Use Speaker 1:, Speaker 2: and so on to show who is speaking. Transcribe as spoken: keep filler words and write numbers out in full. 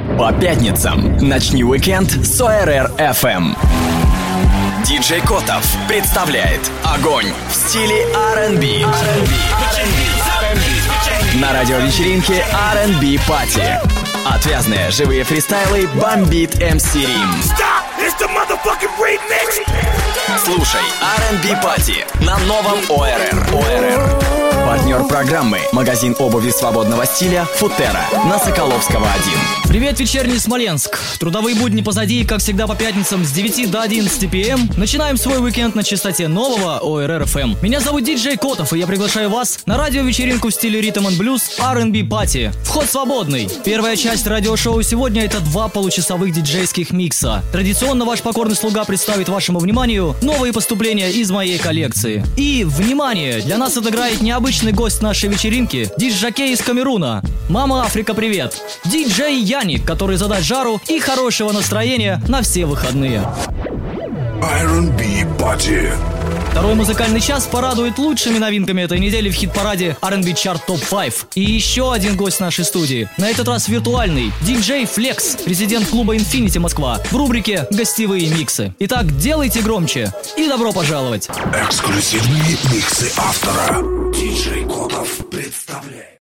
Speaker 1: По пятницам начни уикенд с о эр эр эф эм. Диджей Котов представляет огонь в стиле ар энд би. На радиовечеринке ар энд би Party. Отвязные живые фристайлы бомбит эм си Рим. Слушай ар энд би Party на новом о эр эр. о эр эр. Партнер программы – магазин обуви свободного стиля «Футера» на Соколовского один.
Speaker 2: Привет, вечерний Смоленск. Трудовые будни позади, как всегда по пятницам с девяти до одиннадцати пи эм. Начинаем свой уикенд на частоте нового о эр эр эф эм. Меня зовут Диджей Котов, и я приглашаю вас на радиовечеринку в стиле Rhythm and Blues ар энд би Party. Вход свободный. Первая часть радиошоу сегодня – это два получасовых диджейских микса. Традиционно ваш покорный слуга представит вашему вниманию новые поступления из моей коллекции. И, внимание, для нас отыграет необычный гость нашей вечеринки – диджей из Камеруна. Мама Африка, привет! Диджей Яник, который задаст жару и хорошего настроения на все выходные.
Speaker 3: ар энд би Party.
Speaker 2: Второй музыкальный час порадует лучшими новинками этой недели в хит-параде ар энд би Chart топ пять. И еще один гость нашей студии. На этот раз виртуальный. Диджей Флекс, президент клуба Infinity Москва, в рубрике «Гостевые миксы». Итак, делайте громче и добро пожаловать.
Speaker 3: Эксклюзивные миксы автора. Диджей Котов представляет.